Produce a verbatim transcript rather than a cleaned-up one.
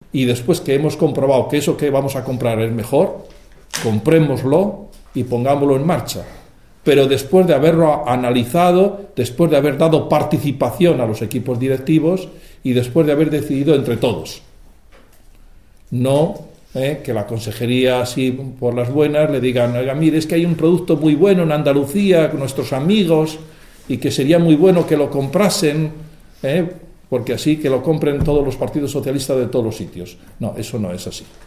y después que hemos comprobado que eso que vamos a comprar es mejor, comprémoslo y pongámoslo en marcha. Pero después de haberlo analizado, después de haber dado participación a los equipos directivos y después de haber decidido entre todos. No eh, que la consejería así por las buenas le digan, oiga, mire, es que hay un producto muy bueno en Andalucía con nuestros amigos y que sería muy bueno que lo comprasen, eh, porque así que lo compren todos los partidos socialistas de todos los sitios. No, eso no es así.